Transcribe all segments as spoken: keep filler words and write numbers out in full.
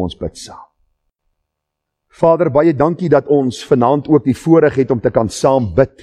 ons bid saam. Vader, baie dankie dat ons vanaand ook die voorreg het om te kan saam bid.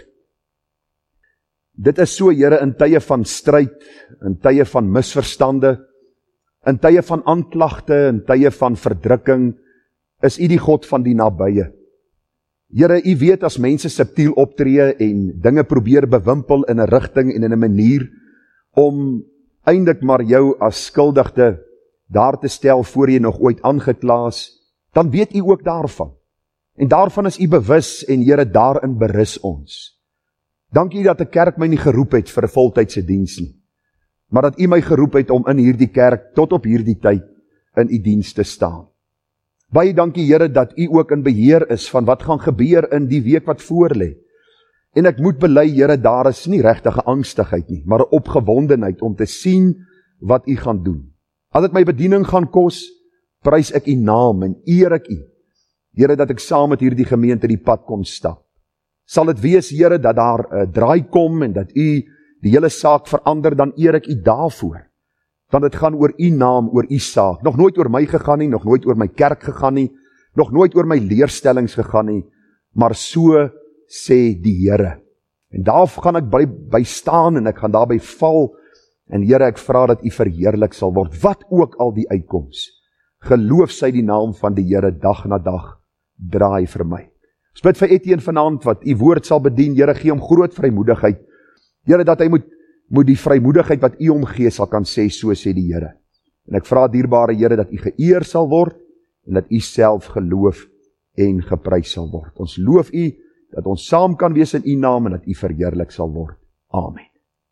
Dit is so, Here, in tye van stryd, in tye van misverstande, in tye van aanklagte, in tye van verdrukking, is U die God van die nabye. Here, U weet as mense subtiel optree en dinge probeer bewimpel in 'n rigting en in 'n manier om eindelik maar jou as skuldigde daar te stel voor jy nog ooit aangekla is, dan weet U ook daarvan. En daarvan is U bewus en Here, daarin berus ons. Dankie dat 'n kerk my nie geroep het vir 'n voltydse diens nie, maar dat U my geroep het om in hierdie kerk tot op hierdie tyd in U diens te staan. Baie dankie, Here, dat U ook in beheer is van wat gaan gebeur in die week wat voorlê. En ek moet bely, Here, daar is nie regtige angstigheid nie, maar 'n opgewondenheid om te sien wat U gaan doen. As dit my bediening gaan kos, prys ek U naam en eer ek U. Here, dat ek saam met hierdie gemeente die pad kom stap. Sal dit wees, Here, dat daar 'n draai kom en dat U die hele saak verander, dan eer ek U daarvoor. Want dit gaan oor U naam, oor U saak. Nog nooit oor my gegaan nie, nog nooit oor my kerk gegaan nie, nog nooit oor my leerstellings gegaan nie, maar so sê die Here. En daar gaan ek by, by staan en ek gaan daarby val, en Here, ek vra dat U verheerlik sal word, wat ook al die uitkoms. Geloof sy die naam van die Here dag na dag, draai vir my. Ons bid vir Etienne vanaand, wat U woord sal bedien, Here, gee hom groot vrymoedigheid. Here, dat hy moet, moet die vrymoedigheid wat U hom gee, sal kan sê, so sê die Here. En ek vra dierbare Here, dat U geëer sal word, en dat U self geloof en geprys sal word. Ons loof U, dat ons saam kan wees in U naam, en dat U verheerlik sal word. Amen.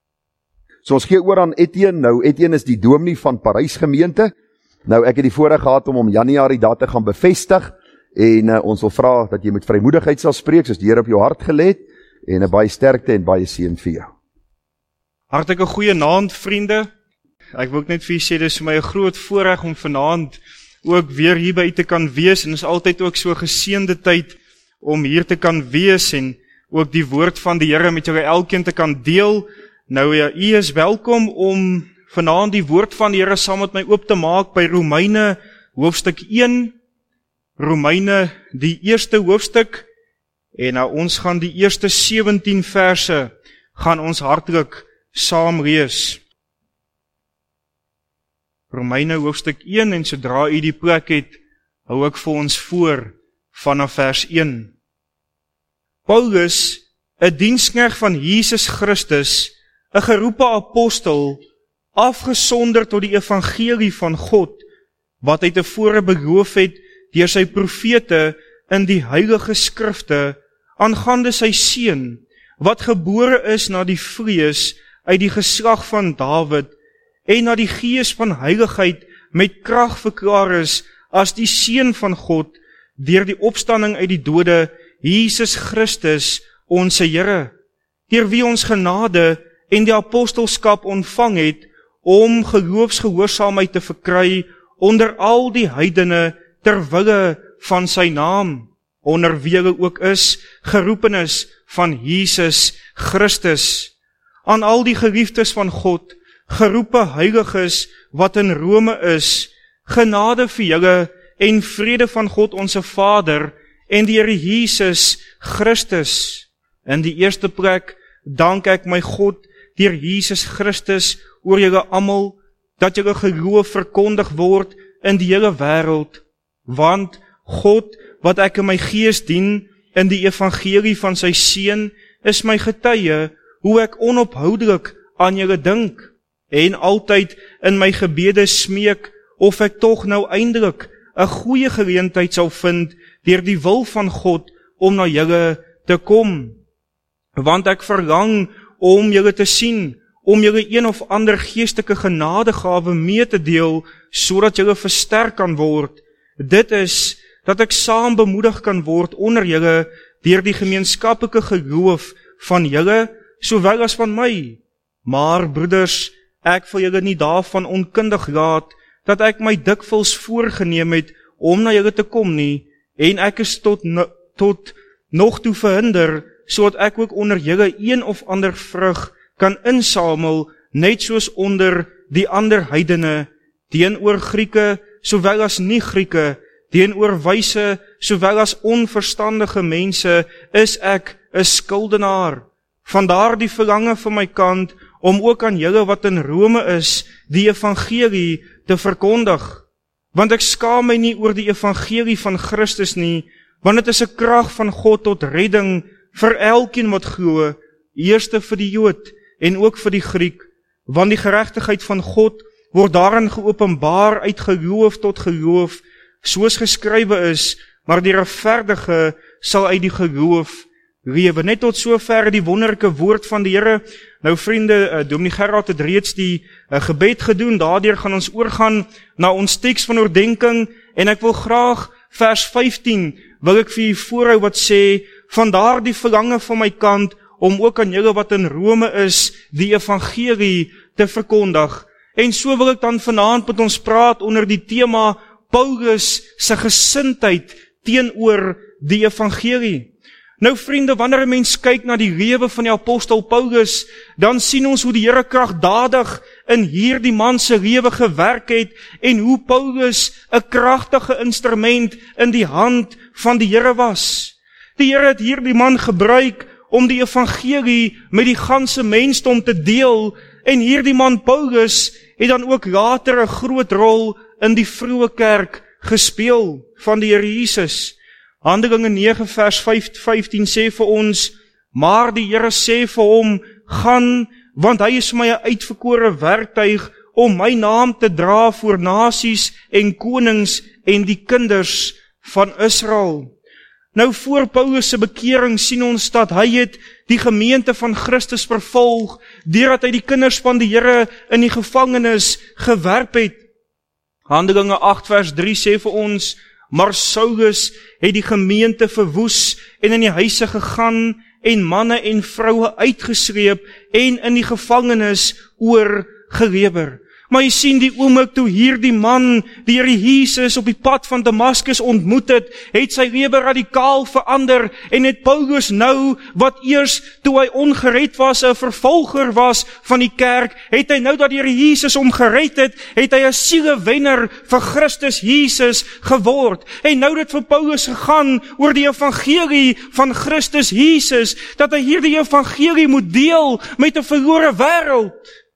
So ons gee oor aan Etienne. Nou, Etienne is die dominee van Parys gemeente. Nou, ek het die voorreg gehad om om Januarie daar te gaan bevestig, en uh, ons wil vra dat jy met vrymoedigheid sal spreek, soos die Here op jou hart gelê het, en 'n baie sterkte en baie seën vir jou. Hartlike goeie naand, vriende. Ek wil ook net vir julle sê, dit is vir my 'n groot voorreg om vanaand ook weer hier by te kan wees, en dit is altyd ook so 'n geseënde tyd om hier te kan wees, en ook die woord van die Here met julle elkeen te kan deel. Nou ja, u is welkom om vanaand die woord van die Here saam met my oop te maak by Romeine hoofstuk een, Romeine die eerste hoofstuk, en nou ons gaan die eerste sewentien verse, gaan ons hartlik saam lees. Romeine hoofstuk een, en sodra u die plek het, hou ek vir ons voor vanaf vers een. Paulus, 'n diensknegt van Jesus Christus, 'n geroepe apostel, afgesonder tot die evangelie van God, wat hy tevore beloof het deur sy profete in die heilige skrifte, aangaande sy seun, wat gebore is na die vlees uit die geslag van Dawid, en na die gees van heiligheid met krag verklaar is as die seun van God, deur die opstanding uit die dode, Jesus Christus, ons Here, deur wie ons genade en die apostelskap ontvang het, om geloofsgehoorsaamheid te verkry onder al die heidene ter wille van sy naam, onder wie hulle ook is, geroepenis van Jesus Christus. Aan al die geliefdes van God, geroepe heiliges wat in Rome is, genade vir julle en vrede van God onze Vader en die Here Jesus Christus. In die eerste plek dank ek my God deur Jesus Christus oor julle almal, dat julle geloof verkondig word in die hele wêreld, want God, wat ek in my gees dien, in die evangelie van sy seun, is my getuie, hoe ek onophoudelik aan julle dink, en altyd in my gebede smeek, of ek tog nou eindelik 'n goeie geleentheid sal vind, deur die wil van God, om na julle te kom. Want ek verlang om julle te sien, om julle een of ander geestelike genadegawe mee te deel, sodat julle versterk kan word. Dit is, dat ek saam bemoedig kan word onder julle, deur die gemeenskaplike geloof van julle, sowel as van my. Maar, broeders, ek wil julle nie daarvan onkundig laat, dat ek my dikwels voorgeneem het, om na julle te kom nie, en ek is tot, tot nog toe verhinder, sodat ek ook onder julle een of ander vrug kan insamel, net soos onder die ander heidene, teenoor Grieke, sowel as nie Grieke, Teenoor wyse sowel as onverstandige mense is ek 'n skuldenaar. Vandaar die verlange van my kant om ook aan julle wat in Rome is, die evangelie te verkondig. Want ek skaam my nie oor die evangelie van Christus nie, want dit is 'n krag van God tot redding vir elkeen wat glo, eerste vir die Jood en ook vir die Griek, want die geregtigheid van God word daarin geopenbaar uit geloof tot geloof, soos geskrywe is, maar die regverdige sal uit die geloof lewe. Net tot sover die wonderlike woord van die Here. Nou vriende, uh, Dominee Gerard het reeds die uh, gebed gedoen, daardeur gaan ons oorgaan na ons teks van oordenking, en ek wil graag vers vyftien, wil ek vir u voorhou wat sê, vandaar die verlange van my kant, om ook aan julle wat in Rome is, die evangelie te verkondig. En so wil ek dan vanaand met ons praat onder die tema, Paulus se gesindheid teenoor die evangelie. Nou vriende, wanneer 'n mens kyk na die lewe van die apostel Paulus, dan sien ons hoe die Here kragtadig in hierdie man se lewe gewerk het, en hoe Paulus 'n kragtige instrument in die hand van die Here was. Die Here het hierdie man gebruik om die evangelie met die ganse mensdom te deel, en hierdie man Paulus het dan ook later 'n groot rol in die vroeë kerk gespeel van die Here Jesus. Handelinge nege vers vyftien sê vir ons, maar die Here sê vir hom, gaan, want hy is vir my 'n uitverkore werktuig om my naam te dra voor nasies en konings en die kinders van Israel. Nou voor Paulus se bekering sien ons dat hy het die gemeente van Christus vervolg, deurdat hy die kinders van die Here in die gevangenis gewerp het. Handelinge agt vers drie sê vir ons, maar Saulus het die gemeente verwoes en in die huise gegaan en manne en vroue uitgesleep en in die gevangenis oorgelewer. Maar jy sien die oomblik toe hierdie man, die Here Jesus op die pad van Damaskus ontmoet het, het sy lewe radikaal verander en het Paulus nou, wat eers toe hy ongered was, 'n vervolger was van die kerk, het hy nou dat die Here Jesus hom gered het, het hy 'n sielewenner vir Christus Jesus geword. En nou het dit vir Paulus gegaan oor die evangelie van Christus Jesus, dat hy hierdie evangelie moet deel met 'n verlore wêreld.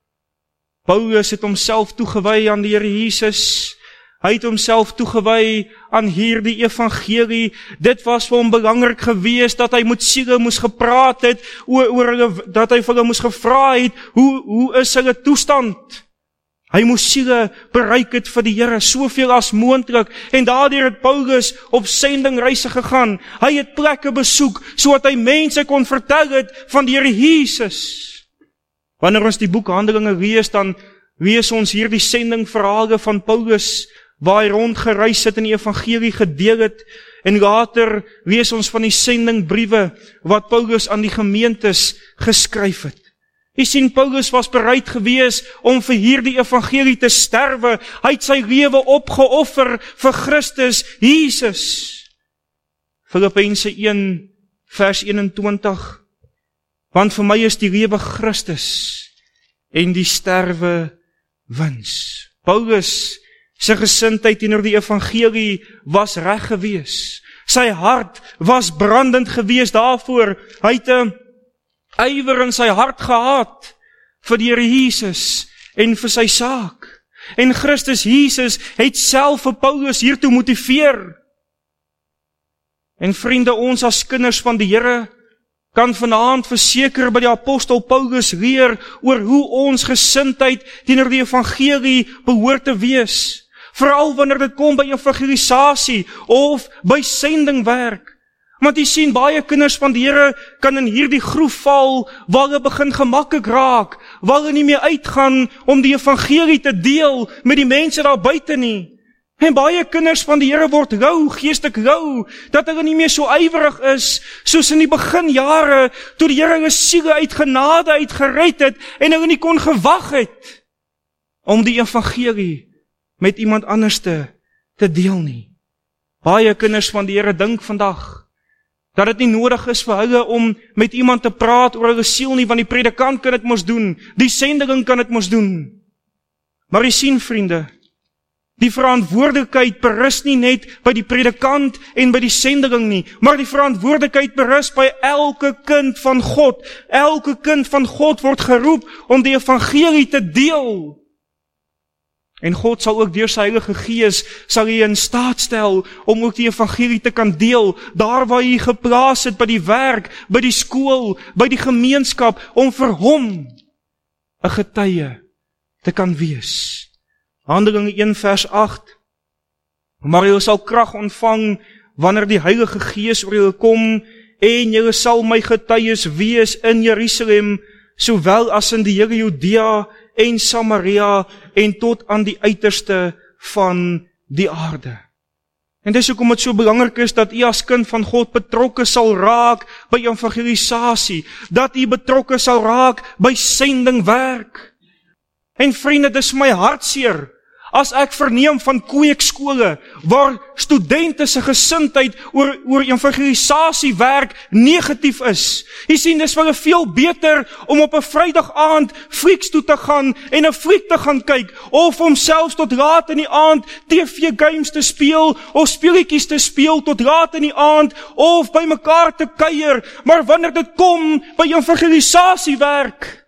Paulus het homself toegewy aan die Here Jesus. Hy het homself toegewy aan hierdie evangelie. Dit was vir hom belangrik geweest dat hy met siele moes gepraat het, oor, oor hulle, dat hy vir hulle moes gevra het, hoe, hoe is hulle toestand? Hy moes siele bereik het vir die Here, soveel as moontlik, en daardeur het Paulus op sendingreise gegaan. Hy het plekke besoek, sodat hy mense kon vertel het van die Here Jesus. Wanneer ons die boek Handelinge lees, dan lees ons hier die sendingverhale van Paulus, waar hy rondgereis het en die evangelie gedeel het, en later lees ons van die sendingbriewe, wat Paulus aan die gemeentes geskryf het. Jy sien, Paulus was bereid gewees om vir hierdie evangelie te sterwe, hy het sy lewe opgeoffer vir Christus Jesus. Filippense een vers eenentwintig, want vir my is die lewe Christus en die sterwe wins. Paulus sy gesindheid teenoor die evangelie was reg gewees. Sy hart was brandend gewees daarvoor. Hy het 'n ywer in sy hart gehad vir die Here Jesus en vir sy saak. En Christus Jesus het self vir Paulus hiertoe motiveer. En vriende, ons as kinders van die Here kan vanaand verseker by die apostel Paulus leer oor hoe ons gesindheid teenoor die evangelie behoort te wees. Veral wanneer dit kom by evangelisasie of by sendingwerk. Want jy sien, baie kinders van die Here kan in hierdie groef val, waar hulle begin gemaklik raak, waar hulle nie meer uitgaan om die evangelie te deel met die mense daar buite nie. En baie kinders van die Here word rou, geestelik rou, dat hulle nie meer so ywerig is, soos in die beginjare, toe die Here hulle siele uit genade uit gered het, en hulle nie kon gewag het, om die evangelie met iemand anders te, te deel nie. Baie kinders van die Here dink vandag, dat dit nie nodig is vir hulle om met iemand te praat oor hulle siel nie, want die predikant kan dit mos doen, die sendeling kan dit mos doen. Maar jy sien, vriende, Die verantwoordelikheid berus nie net by die predikant en by die sendeling nie, maar die verantwoordelikheid berus by elke kind van God. Elke kind van God word geroep om die evangelie te deel. En God sal ook deur sy Heilige Gees, sal hy in staat stel om ook die evangelie te kan deel, daar waar hy geplaas het, by die werk, by die skool, by die gemeenskap, om vir hom 'n getuie te kan wees. Handelinge een vers agt, maar julle sal krag ontvang wanneer die Heilige Gees oor julle kom, en julle sal my getuies wees in Jerusalem, sowel as in die hele Judea en Samaria, en tot aan die uiterste van die aarde. En dis hoekom dit so belangrik is, dat u as kind van God betrokke sal raak by evangelisasie, dat u betrokke sal raak by sendingwerk. En vriende, dis my hartseer, as ek verneem van kweekskole, waar studente se gesindheid oor, oor evangelisasiewerk negatief is. Jy sien, dis vir hulle veel beter om op 'n Vrydag aand flieks toe te gaan en 'n fliek te gaan kyk, of om selfs tot laat in die aand T V games te speel, of speletjies te speel tot laat in die aand, of by mekaar te kuier, maar wanneer dit kom by evangelisasiewerk,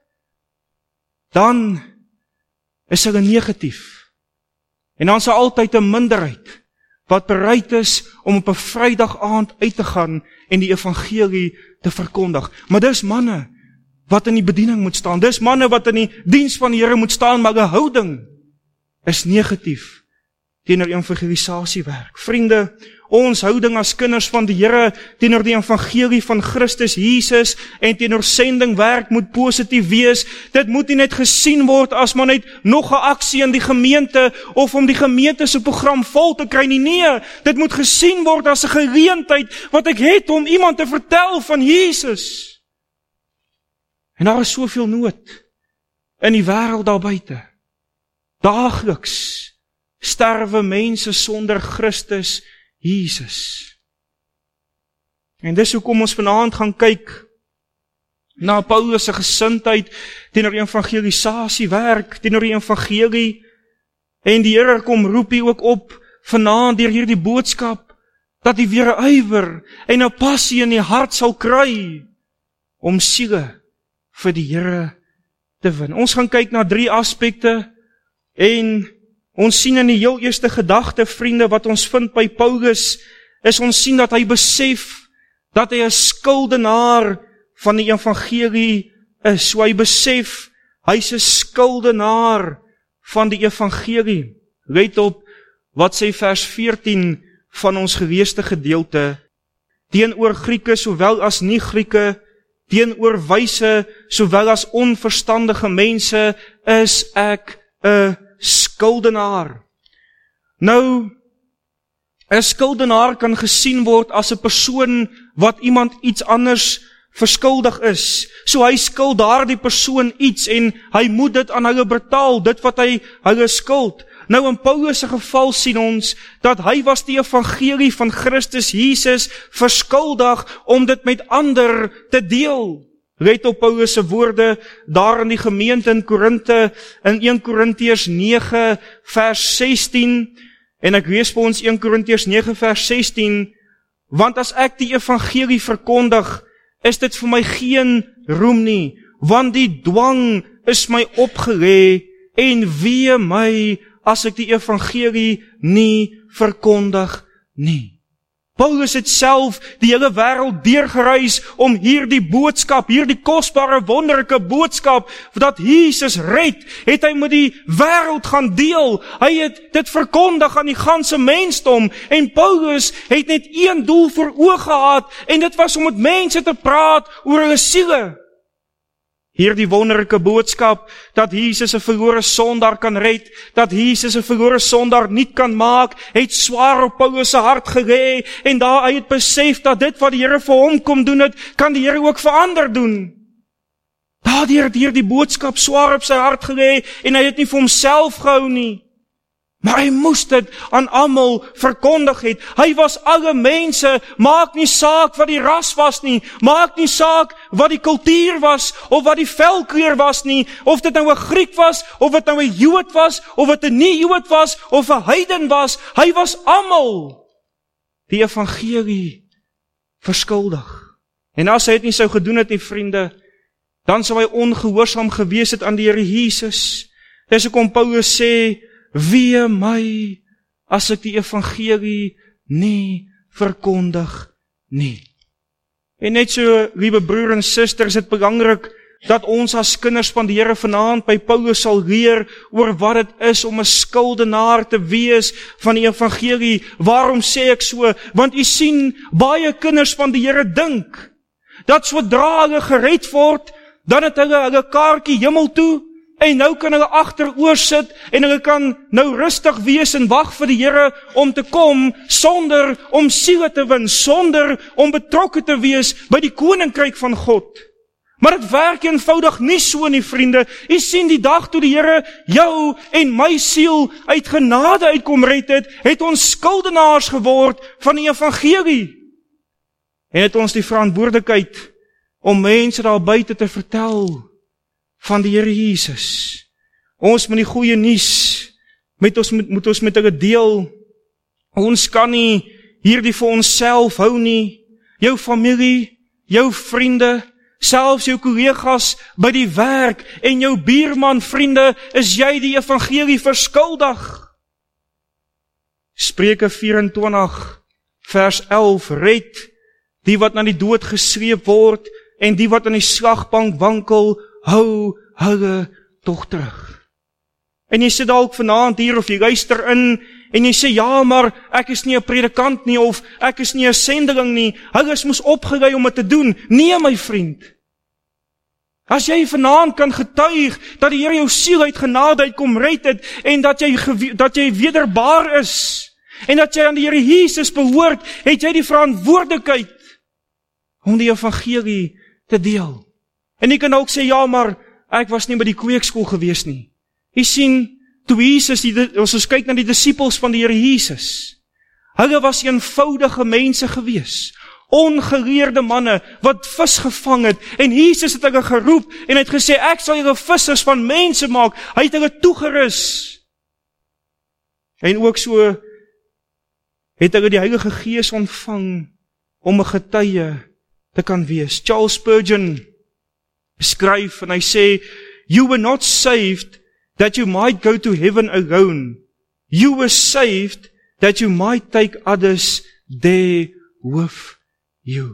dan is hulle negatief. En dan is daar altyd 'n minderheid wat bereid is om op 'n Vrydag aand uit te gaan en die evangelie te verkondig. Maar dis manne wat in die bediening moet staan. Dis manne wat in die diens van die Here moet staan, maar hulle houding is negatief teenoor evangelisasiewerk. Vriende, ons houding as kinders van die Here teenoor die evangelie van Christus Jesus en teenoor sendingwerk moet positief wees. Dit moet nie net gesien word as maar net nog 'n aksie in die gemeente of om die gemeente se program vol te kry nie. Nee, dit moet gesien word as 'n geleentheid wat ek het om iemand te vertel van Jesus. En daar is soveel nood in die wêreld daar buite. Daagliks sterwe mense sonder Christus Jesus. En dis hoekom ons vanaand gaan kyk na Paulus se gesindheid teenoor evangelisasiewerk, teenoor die evangelie. En die Here kom roep hy ook op vanaand deur hierdie boodskap, dat hy weer 'n ywer en 'n passie in die hart sal kry om siele vir die Here te win. Ons gaan kyk na drie aspekte, en ons sien in die heel eerste gedagte, vriende, wat ons vind by Paulus, is ons sien dat hy besef dat hy 'n skuldenaar van die evangelie is. So hy besef, hy's 'n skuldenaar van die evangelie. Let op wat sê vers veertien van ons geleesde gedeelte. Teenoor Grieke sowel as nie Grieke, teenoor wyse sowel as onverstandige mense, is ek 'n skuldenaar. Nou, 'n skuldenaar kan gesien word as 'n persoon wat iemand iets anders verskuldig is. So hy skuld daardie persoon iets en hy moet dit aan hulle betaal, dit wat hy hulle skuld. Nou in Paulus se geval sien ons dat hy was die evangelie van Christus Jesus verskuldig om dit met ander te deel. Let op Paulus se woorde daar in die gemeente in Korinte, in een Korintiërs nege vers sestien, en ek lees vir ons een Korintiërs nege vers sestien, want as ek die evangelie verkondig, is dit vir my geen roem nie, want die dwang is my opgelê, en wee my as ek die evangelie nie verkondig nie. Paulus het self die hele wêreld deurgereis om hierdie boodskap, hierdie kosbare wonderlike boodskap, dat Jesus red, het hy met die wêreld gaan deel. Hy het dit verkondig aan die ganse mensdom, en Paulus het net een doel voor oog gehad, en dit was om met mense te praat oor hulle siele. Hierdie wonderlike boodskap, dat Jesus 'n verlore sondaar kan red, dat Jesus 'n verlore sondaar nuut kan maak, het swaar op Paulus se hart gelê, en daar hy het besef dat dit wat die Here vir hom kom doen het, kan die Here ook vir ander doen. Daardeur het hierdie boodskap swaar op sy hart gelê, en hy het nie vir homself gehou nie, Maar hy moes dit aan almal verkondig het. Hy was alle mense, maak nie saak wat die ras was nie, maak nie saak wat die kultuur was, of wat die velkleur was nie, of dit nou 'n Griek was, of dit nou 'n Jood was, of dit 'n nie Jood was, of 'n heiden was, hy was almal die evangelie verskuldig. En as hy dit nie sou gedoen het nie, vriende, dan sou hy ongehoorsaam gewees het aan die Here Jesus. Dis hoekom Paulus sê, wee my, as ek die evangelie nie verkondig nie. En net so, liewe broer en suster, is dit belangrik, dat ons as kinders van die Here vanaand by Paulus sal leer, oor wat het is om 'n skuldenaar te wees van die evangelie. Waarom sê ek so? Want u sien, baie kinders van die Here dink, dat sodra hulle gered word, dan het hulle hulle kaartjie hemel toe, en nou kan hulle agteroor sit, en hulle kan nou rustig wees en wag vir die Here om te kom, sonder om siele te win, sonder om betrokke te wees by die koninkryk van God. Maar dit werk eenvoudig nie so nie, vriende. U sien die dag toe die Here jou en my siel uit genade uitkom red het, het ons skuldenaars geword van die evangelie. En het ons die verantwoordelikheid om mense daar buite te vertel van die Here Jesus. Ons moet die goeie nuus met ons moet, moet ons met hulle deel. Ons kan nie hierdie vir onsself hou nie. Jou familie, jou vriende, selfs jou kollegas by die werk en jou buurman, vriende, is jy die evangelie verskuldig. Spreuke vyf en twintig vers elf, red die wat na die dood gesleep word en die wat aan die slagbank wankel, hou hulle tog terug. En jy sit dalk vanaand hier of jy luister in en jy sê, ja, maar ek is nie 'n predikant nie of ek is nie 'n sendeling nie. Hulle is mos opgelei om dit te doen. Nee, my vriend. As jy vanaand kan getuig dat die Here jou siel uit genade uit kom red het en dat jy dat jy wederbaar is en dat jy aan die Here Jesus behoort, het jy die verantwoordelikheid om die evangelie te deel. En jy kan ook sê, ja, maar ek was nie by die kweekskool gewees nie. Jy sien, toe Jesus, die, as ons kyk na die disippels van die Here Jesus, hulle was eenvoudige mense gewees, ongeleerde manne, wat vis gevang het, en Jesus het hulle geroep, en het gesê, ek sal julle vissers van mense maak, hy het hulle toegerus. En ook so, het hulle die Heilige Gees ontvang, om 'n getuie te kan wees. Charles Spurgeon skryf, en hy sê, you were not saved that you might go to heaven alone. You were saved that you might take others there with you.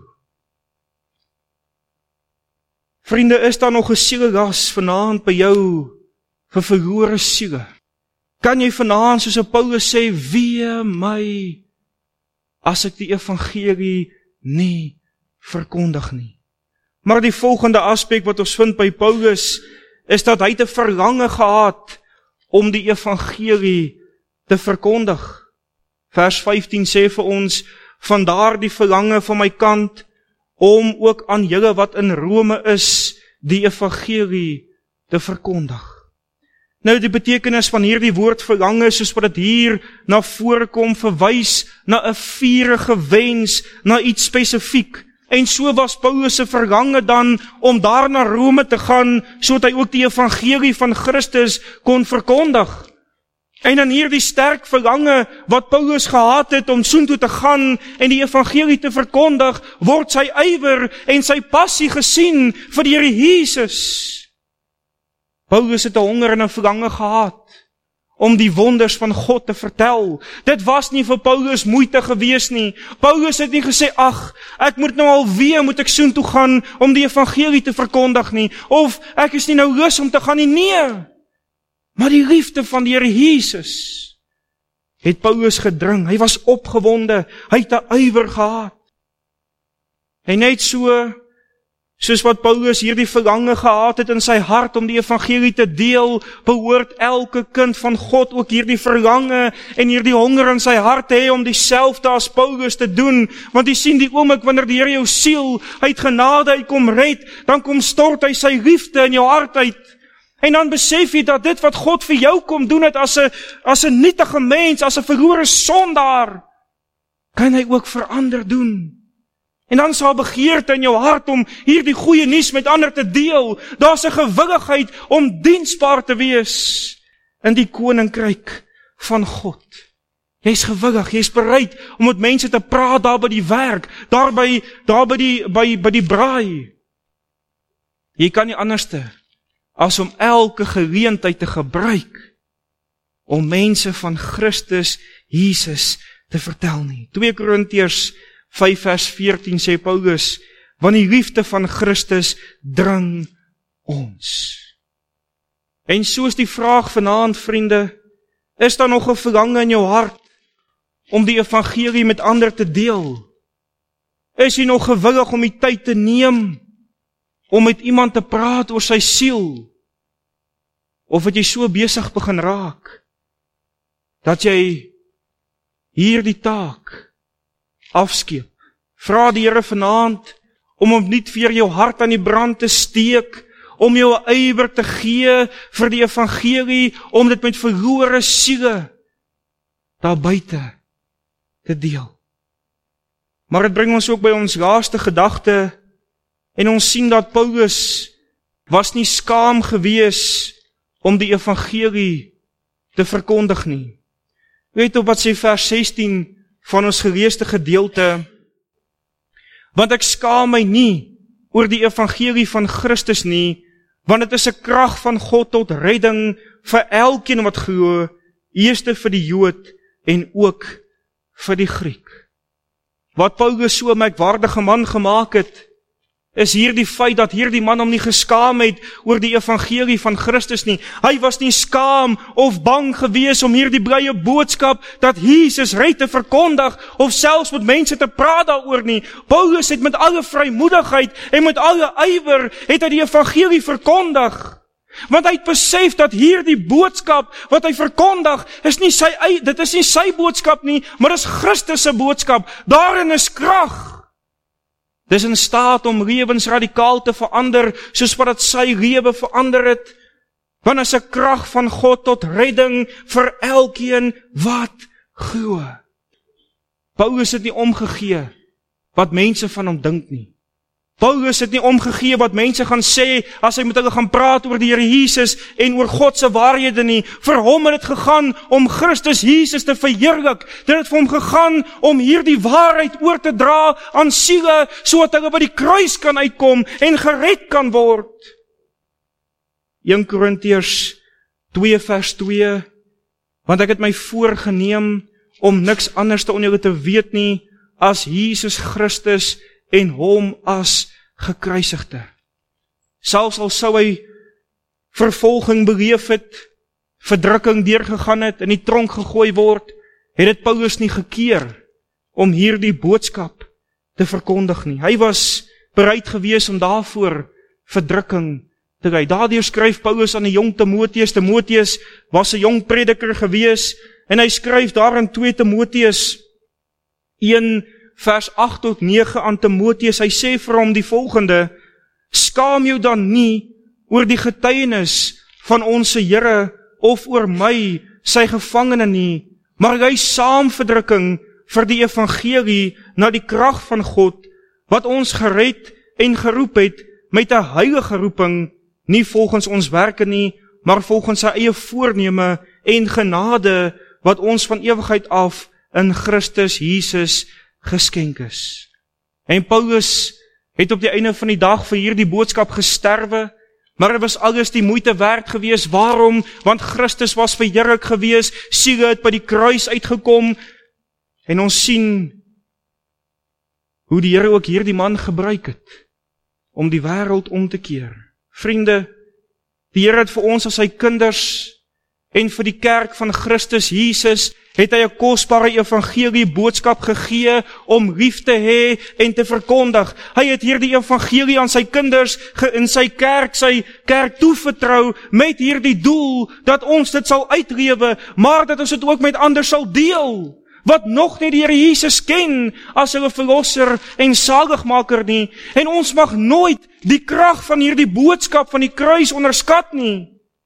Vriende, is daar nog 'n sielelas vanaand by jou vir verlore siele? Kan jy vanaand soos Paulus sê, wee my, as ek die evangelie nie verkondig nie? Maar die volgende aspek wat ons vind by Paulus, is dat hy 'n verlange gehad om die evangelie te verkondig. Vers vyftien sê vir ons, vandaar die verlange van my kant, om ook aan julle wat in Rome is, die evangelie te verkondig. Nou die betekenis van hierdie woord verlange, soos wat dit hier na vore kom, verwys na 'n vurige wens, na iets spesifiek. En so was Paulus se verlange dan om daar na Rome te gaan, sodat hy ook die evangelie van Christus kon verkondig. En dan hier die sterk verlange wat Paulus gehad het om soontoe te gaan en die evangelie te verkondig, word sy ywer en sy passie gesien vir die Here Jesus. Paulus het 'n honger en 'n verlange gehad om die wonders van God te vertel. Dit was nie vir Paulus moeite gewees nie. Paulus het nie gesê, ag, ek moet nou alweer moet ek soontoe gaan om die evangelie te verkondig nie, of ek is nie nou lus om te gaan nie. Nee. Maar die liefde van die Here Jesus het Paulus gedring. Hy was opgewonde, hy het 'n ywer gehad. En net so, soos wat Paulus hierdie verlange gehad het in sy hart om die evangelie te deel, behoort elke kind van God ook hierdie verlange en hierdie honger in sy hart te hê om dieselfde as Paulus te doen. Want jy sien die oomblik wanneer die Here jou siel uit genade uitkom red, dan kom stort hy sy liefde in jou hart uit. En dan besef jy dat dit wat God vir jou kom doen het as 'n as 'n nietige mens, as 'n verlore sondaar, kan hy ook verander doen. En dan sal begeerte in jou hart om hierdie goeie nuus met ander te deel. Daar's 'n gewilligheid om diensbaar te wees in die koninkryk van God. Jy's gewillig, jy's bereid om met mense te praat daar by die werk, daar by, daar by die, by, by die braai. Jy kan nie anderste as om elke geleentheid te gebruik om mense van Christus Jesus te vertel nie. twee Korintiërs vyf vers veertien sê Paulus, want die liefde van Christus dring ons. En soos die vraag vanaand, vriende, is daar nog 'n verlange in jou hart om die evangelie met ander te deel? Is jy nog gewillig om die tyd te neem om met iemand te praat oor sy siel? Of het jy so besig begin raak dat jy hierdie taak afskeep? Vra die Here vanaand om hom nie vir jou hart aan die brand te steek, om jou 'n ywer te gee vir die evangelie, om dit met verlore siele daar buite te deel. Maar dit bring ons ook by ons laaste gedagte, en ons sien dat Paulus was nie skaam gewees om die evangelie te verkondig nie. Weet op wat sê vers sestien van ons geleesde gedeelte, want ek skaam my nie oor die evangelie van Christus nie, want dit is 'n krag van God tot redding vir elkeen wat glo, eers vir die Jood en ook vir die Griek. Wat Paulus so 'n merkwaardige man gemaak het, is hier die feit dat hierdie man hom nie geskaam het oor die evangelie van Christus nie. Hy was nie skaam of bang gewees om hierdie blye boodskap dat Jesus red te verkondig of selfs met mense te praat daaroor nie. Paulus het met alle vrymoedigheid en met alle ywer het hy die evangelie verkondig. Want hy het besef dat hierdie boodskap wat hy verkondig is nie sy dit is nie sy boodskap nie, maar is Christus se boodskap. Daarin is krag. Dis in staat om lewens radikaal te verander, soos wat dit sy lewe verander het. Want is 'n krag van God tot redding vir elkeen wat glo. Paulus het nie omgegee wat mense van hom dink nie. Paulus het nie omgegee wat mense gaan sê as hy met hulle gaan praat oor die Here Jesus en oor God se waarhede nie. Vir hom het dit gegaan om Christus Jesus te verheerlik. Dit het vir hom gegaan om hierdie waarheid oor te dra aan siele, sodat hulle by die kruis kan uitkom en gered kan word. Eerste Korintiërs twee vers twee, want ek het my voorgeneem om niks anders te onder julle te weet nie, as Jesus Christus en hom as gekruisigde. Selfs al sou hy vervolging beleef het, verdrukking deurgegaan het, in die tronk gegooi word, het dit Paulus nie gekeer om hierdie boodskap te verkondig nie. Hy was bereid gewees om daarvoor verdrukking te ly. Daardeur skryf Paulus aan die jong Timoteus. Timoteus was 'n jong prediker gewees, en hy skryf daar in twee Timoteus een vers agt tot nege aan Timoteus. Hy sê vir hom die volgende: skaam jou dan nie oor die getuienis van ons Here of oor my, sy gevangene nie, maar jy saamverdrukking vir die evangelie na die krag van God, wat ons gered en geroep het met 'n heilige roeping, nie volgens ons werke nie, maar volgens sy eie voorneme en genade, wat ons van ewigheid af in Christus Jesus geskenk is. En Paulus het op die einde van die dag vir hierdie boodskap gesterwe, maar dit was alles die moeite werd gewees. Waarom? Want Christus was verheerlik gewees, siele het by die kruis uitgekom, en ons sien hoe die Here ook hierdie man gebruik het om die wêreld om te keer. Vriende, die Here het vir ons as sy kinders en vir die kerk van Christus Jesus het hy 'n kosbare evangelie boodskap gegee om lief te hê en te verkondig. Hy het hierdie evangelie aan sy kinders in sy kerk, sy kerk toevertrou met hierdie doel dat ons dit sal uitlewe, maar dat ons dit ook met ander sal deel, wat nog nie die Here Jesus ken as hulle verlosser en saligmaker nie. En ons mag nooit die krag van hierdie boodskap van die kruis onderskat nie.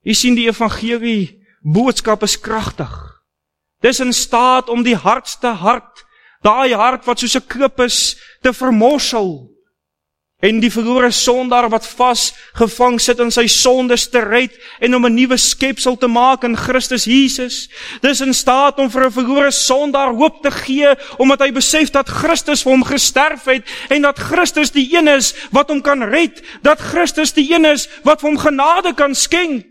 Jy sien die evangelie boodskap is kragtig. Dis in staat om die hardste hart, daai hart wat soos 'n klip is, te vermorsel. En die verlore sondaar wat vasgevang sit in sy sondes te red en om 'n nuwe skepsel te maak in Christus Jesus. Dis in staat om vir 'n verlore sondaar hoop te gee, omdat hy besef dat Christus vir hom gesterf het en dat Christus die een is wat hom kan red, dat Christus die een is wat vir hom genade kan skenk.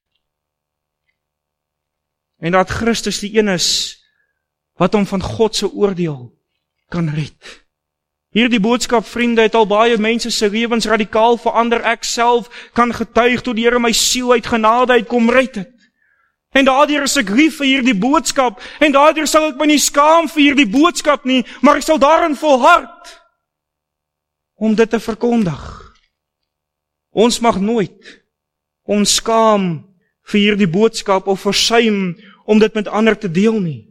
En dat Christus die een is wat hom van God se oordeel kan red. Hierdie boodskap, vriende, het al baie mense se lewens radikaal verander. Ek self kan getuig toe die Here my siel uit genade uit kom red het. En daardeur is ek lief vir hierdie boodskap, en daardeur sal ek my nie skaam vir hierdie boodskap nie, maar ek sal daarin volhard om dit te verkondig. Ons mag nooit ons skaam vir hierdie boodskap of versuim om dit met ander te deel nie.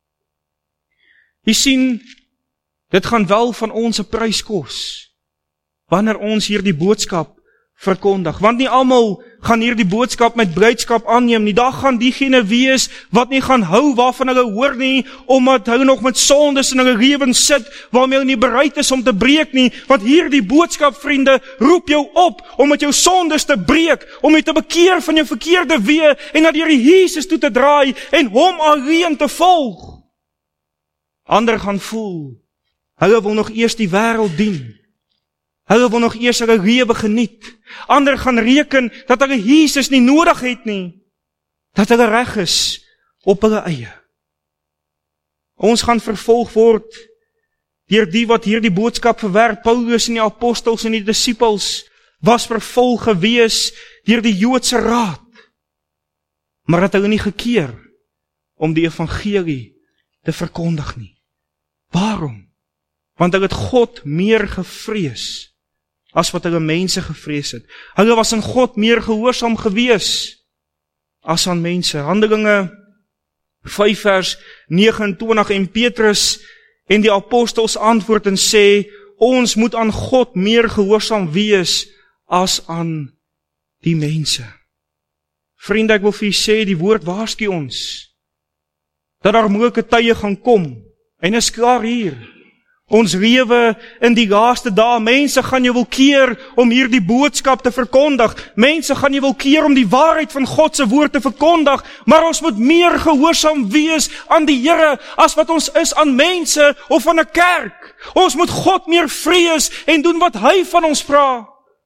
Jy sien, dit gaan wel van ons 'n prys kos, wanneer ons hierdie boodskap verkondig. Want nie almal gaan hierdie boodskap met blydskap aanneem nie. Daar gaan diegene wees wat nie gaan hou waarvan hulle hoor nie, omdat hulle nog met sondes in hulle lewens sit, waarmee hulle nie bereid is om te breek nie. Want hierdie boodskap, vriende, roep jou op om met jou sondes te breek, om jy te bekeer van jou verkeerde weë en na die Here Jesus toe te draai en hom alleen te volg. Ander gaan voel, hulle wil nog eers die wêreld dien. Hulle wil nog eers hulle lewe geniet. Ander gaan reken dat hulle Jesus nie nodig het nie. Dat hulle reg is op hulle eie. Ons gaan vervolg word deur die wat hierdie boodskap verwerp. Paulus en die apostels en die disippels was vervolg gewees deur die Joodse raad. Maar het hulle nie gekeer om die evangelie te verkondig nie. Waarom? Want hulle het God meer gevrees as wat hulle mense gevrees het. Hulle was aan God meer gehoorsaam gewees as aan mense. Handelinge vyf vers nege en twintig, en Petrus en die apostels antwoord en sê, ons moet aan God meer gehoorsaam wees as aan die mense. Vriende, ek wil vir julle sê, die woord waarsku ons dat daar moeilike tye gaan kom, en is klaar hier. Ons lewe in die laaste dae. Mense gaan jou wil keer om hierdie boodskap te verkondig. Mense gaan jou wil keer om die waarheid van God se woord te verkondig. Maar ons moet meer gehoorsaam wees aan die Here as wat ons is aan mense of aan 'n kerk. Ons moet God meer vrees en doen wat hy van ons vra.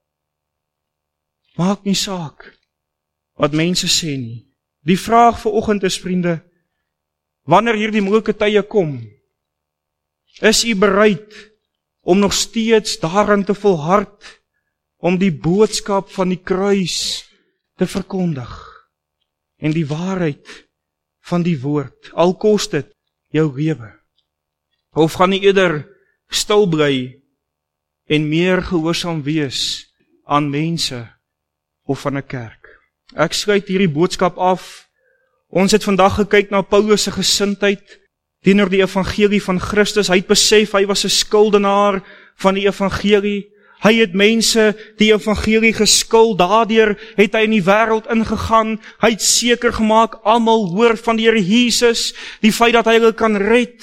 Maak nie saak wat mense sê nie. Die vraag vanoggend is, vriende, wanneer hierdie moeilike tye kom, is u bereid om nog steeds daarin te volhard, om die boodskap van die kruis te verkondig, en die waarheid van die woord, al kos dit jou lewe? Of gaan u eerder stil bly en meer gehoorsaam wees aan mense of aan 'n kerk? Ek sluit hierdie boodskap af. Ons het vandag gekyk na Paulus se gesindheid teenoor die evangelie van Christus. Hy het besef, hy was 'n skuldenaar van die evangelie. Hy het mense die evangelie geskuld, daardeur het hy in die wêreld ingegaan. Hy het seker gemaak, almal hoor van die Here Jesus, die feit dat hy hulle kan red.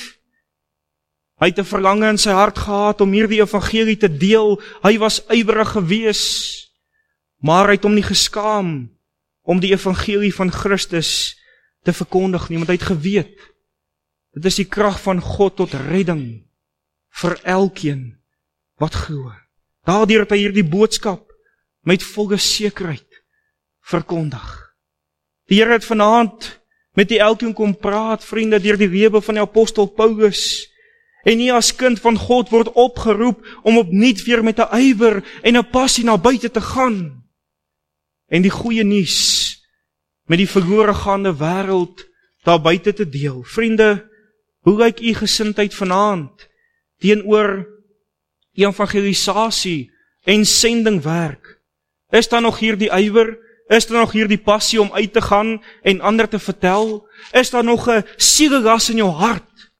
Hy het 'n verlange in sy hart gehad om hierdie evangelie te deel. Hy was ywerig gewees, maar hy het hom nie geskaam om die evangelie van Christus te verkondig nie, want hy het geweet, dit is die krag van God tot redding vir elkeen wat glo. Daardeur het hy hierdie boodskap met volle sekerheid verkondig. Die Here het vanaand met die elkeen kom praat, vriende, deur die lewe van die apostel Paulus. En nie as kind van God word opgeroep om opnuut weer met 'n ywer en 'n passie na buite te gaan. En die goeie nuus met die verlore gaande wêreld daar buite te deel. Vriende, hoe lyk u gesindheid vanaand teenoor evangelisasie en sendingwerk? Is daar nog hierdie ywer? Is daar nog hierdie passie om uit te gaan en ander te vertel? Is daar nog 'n sielelas in jou hart,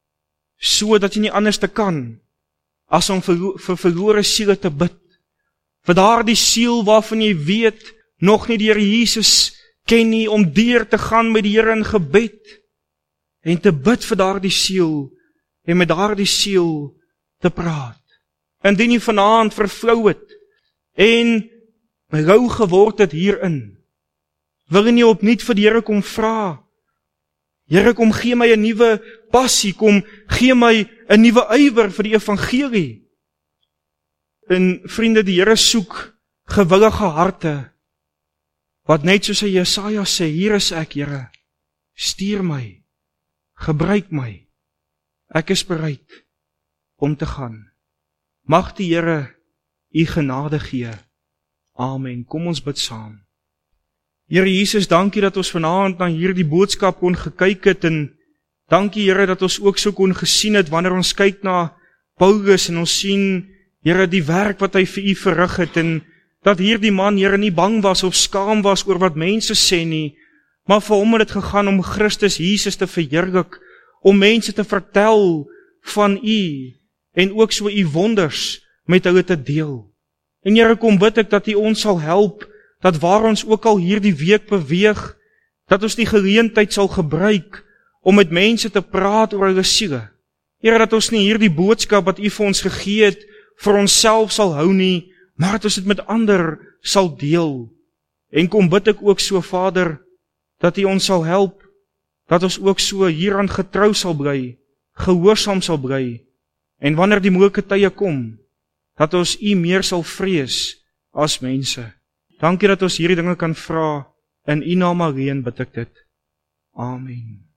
so dat jy nie anders te kan as om vir, vir verlore siele te bid? Vir daardie siel waarvan jy weet nog nie die Here Jesus ken nie, om deur te gaan met die Here in gebed, en te bid vir daardie siel, en met daardie siel te praat. Indien jy vanaand vervlou het, en rou geword het hierin, wil jy nie opnuut vir die Here kom vra, Here, kom gee my 'n nuwe passie, kom gee my 'n nuwe ywer vir die evangelie. En vriende, die Here soek gewillige harte, wat net soos hy Jesaja sê, hier is ek, Here, stuur my, gebruik my, ek is bereid om te gaan. Mag die Here u genade gee. Amen. Kom ons bid saam. Here Jesus, dankie dat ons vanaand na hierdie boodskap kon gekyk het, en dankie Here dat ons ook so kon gesien het, wanneer ons kyk na Paulus, en ons sien, Here, die werk wat hy vir u verrig het, en dat hierdie man, Here, nie bang was of skaam was oor wat mense sê nie, maar vir hom het dit gegaan om Christus Jesus te verheerlik, om mense te vertel van u, en ook so u wonders met hulle te deel. En Here, kom bid ek dat u ons sal help, dat waar ons ook al hierdie week beweeg, dat ons die geleentheid sal gebruik om met mense te praat oor hulle siele. Here, dat ons nie hierdie boodskap wat u vir ons gegee het, vir onsself sal hou nie, maar dat ons dit met ander sal deel. En kom bid ek ook so, Vader, dat u ons sal help, dat ons ook so hieraan getrou sal bly, gehoorsaam sal bly, en wanneer die moeilike tye kom, dat ons u meer sal vrees as mense. Dankie dat ons hierdie dinge kan vra, in u naam alleen bid ek dit. Amen.